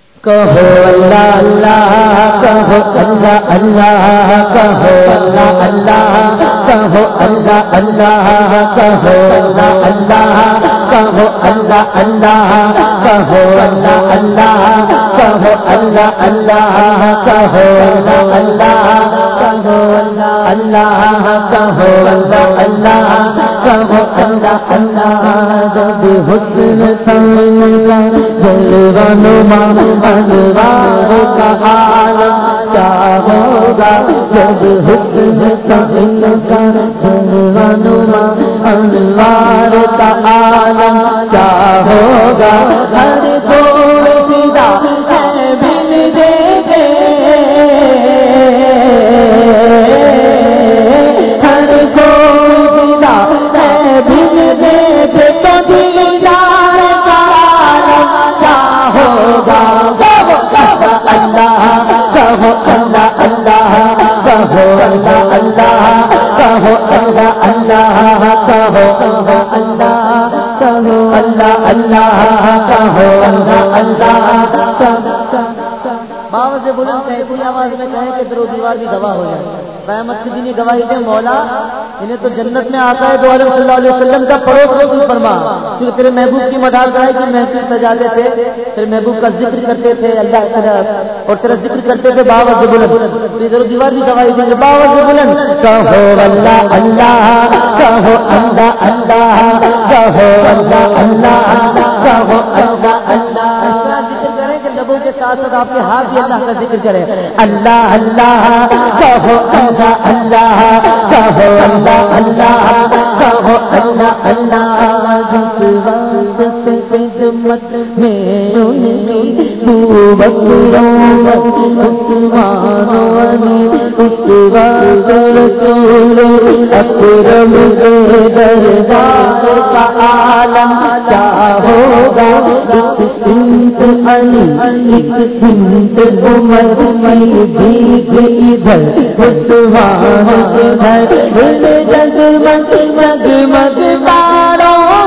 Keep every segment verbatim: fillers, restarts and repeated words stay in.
کہو اللہ اللہ کہو اللہ اللہ کہو اللہ اللہ کہو اللہ اللہ کہو اللہ اللہ کہو اللہ اللہ کہو اللہ اللہ کہو اللہ اللہ کہو اللہ اللہ کہو اللہ اللہ کہو اللہ اللہ کہو اللہ اللہ جب حسن سنگا جلوہ نما انوار کا عالم کیا ہوگا جب حسن سنگا جلوہ نما انوار کا عالم کیا ہوگا ہر کوئی فدا ہے بن دیکھے ہر کوئی فدا ہے بن دیکھے تو دیدار کا عالم کیا ہوگا اللہ کہو اللہ اللہ کہو اللہ اللہ کہو اللہ اللہ کہو اللہ اللہ کہو اللہ اللہ کہو اللہ اللہ باوا سے بلند کہتی آواز میں کہیں کہ درو دیوار بھی گواہ ہو جائے قیامت کے دن گواہی دے مولا انہیں تو جنت میں آتا ہے تو صلی اللہ علیہ وسلم کا پڑوس رسول فرما کیونکہ تیرے محبوب کی مدار کرائے کہ محفل سجاتے تھے تیرے محبوب کا ذکر کرتے تھے اللہ کی طرف اور تیرا ذکر کرتے تھے باوا سے بلند درو دیوار بھی گواہی دیں گے باوا سے بلند کہو اللہ اللہ کہو اللہ اللہ کہو اللہ اللہ کہو اللہ اللہ لبوں کے ساتھ ساتھ آپ کے ہاتھ بھی اللہ کا ذکر کرے اللہ اللہ کہو اللہ اللہ کہو اللہ اللہ کہو اللہ اللہ جس وقت سے خدمت میں تو بکروں عثمان و علی اس وقت رسول اکرم کے دربار کا عالم کیا ہوگا سنت علی ایک سنت عمر کی بھیگ ادھر عثمان ادھر جگمگ جگمگ تاروں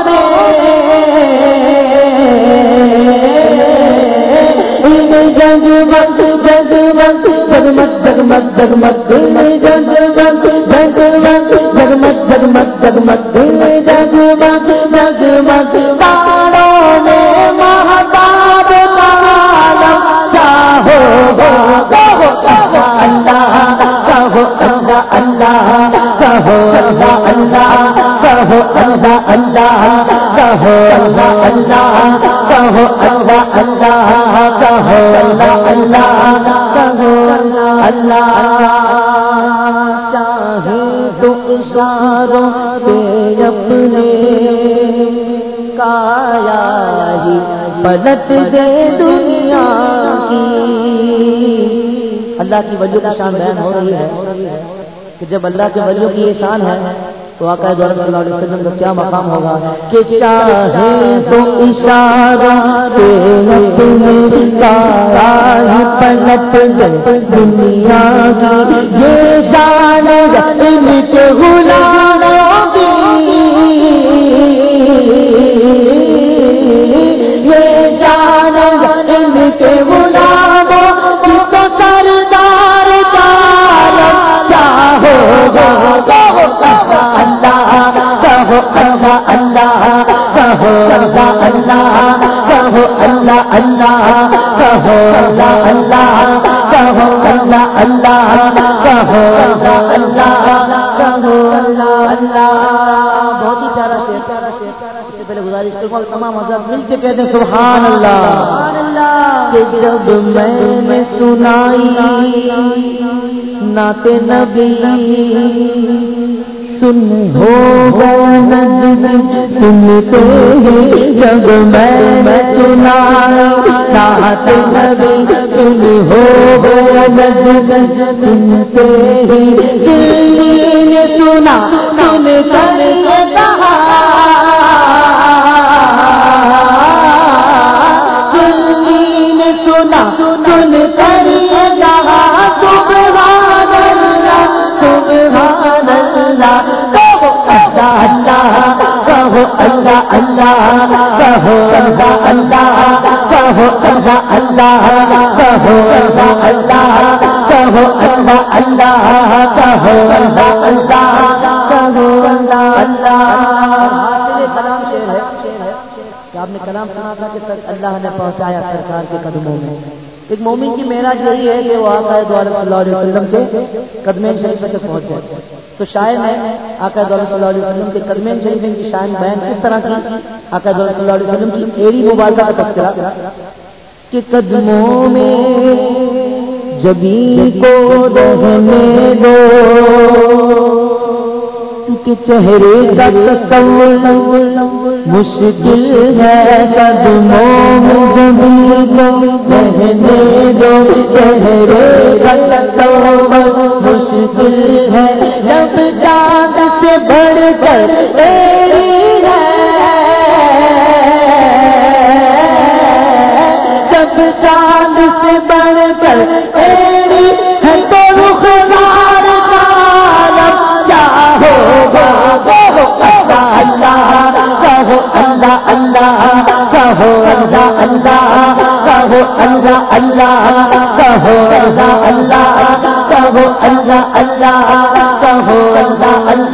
میں جگمگ جگمگ جگمگ جگمگ جگمگ جگمگ جگمگ جگمگ جگمگ جگمگ جگمگ جگمگ تاروں میں مہتاب کا عالم کیا ہوگا اللہ کہو اللہ اللہ کہو اللہ اللہ کہو اللہ اللہ کہو اللہ اللہ کہو اللہ اللہ کہو اللہ اللہ کہو اللہ چاہے تو اشاروں سے اپنے کایا ہی پلٹ دے دنیا کی اللہ کی ولیوں کی شان بیان ہو رہی ہے کہ جب اللہ کے ولیوں کی یہ شان ہے تو آقا دو صلی اللہ علیہ وسلم کا کیا مقام ہوگا کہ چاہے تو اشارہ سے اپنے کایا ہی پلٹ دے دنیا کی یہ شان ان کے غلاموں کی یہ شان ان کے غلاموں کی تو سردار کا عالم کیا ہوگا اللہ کہو اللہ اللہ کہو اللہ اللہ کہو اللہ اللہ کہو اللہ اللہ کہو اللہ اللہ کہو اللہ اللہ کہو اللہ اللہ بہت ہی پیارا شعر پیارا شعر اس سے پہلے گزارش کروں گا تمام حضرات مل کے کہتے ہیں سبحان اللہ سبحان اللہ کہ جب میں نے سنائی نعت نبی سن ہو گیا نجم سنتے ہی جب میں نے سنائی نعت نبی سن ہو گیا نجم سنتے ہی دل نے سنا سن کر یہ کہا دل نے سنا سن کر یہ کہا سبحان اللہ سبحان اللہ اللہ کہو اللہ اللہ کہو اللہ اللہ کہو اللہ اللہ کہو اللہ اللہ کہو اللہ اللہ کہو اللہ اللہ کہو اللہ اللہ۔ کلام شعر ہے کہ آپ نے کلام سنا تھا کہ اللہ نے پہنچایا سرکار کے قدموں میں۔ ایک مومن کی معراج یہی ہے کہ وہ آقا دو عالم صلی اللہ علیہ وسلم کے قدمین شریف تک پہنچ جائے۔ تو شاعر نے آقا دو عالم صلی اللہ علیہ وسلم کے قدمین شریف کی شان بیان کس طرح کی؟ آقا دو عالم صلی اللہ علیہ وسلم کی ایڑی مبارکہ کا تذکرہ کہ قدموں میں جبیں کو رہنے دو کہ چہرے کا تصور مشکل ہے، قدموں میں جبیں کو رہنے دو چہرے کا تصور مشکل ہے، جب چاند سے بڑھ کر تیری ہے، جب چاند سے بڑھ کر تیری ہے تو رخسار کا عالم کیا ہوگا؟ کہو اللہ کہو اللہ اللہ کہو اللہ اللہ کہو اللہ اللہ کہو اللہ اللہ کہو اللہ اللہ کہو اللہ اللہ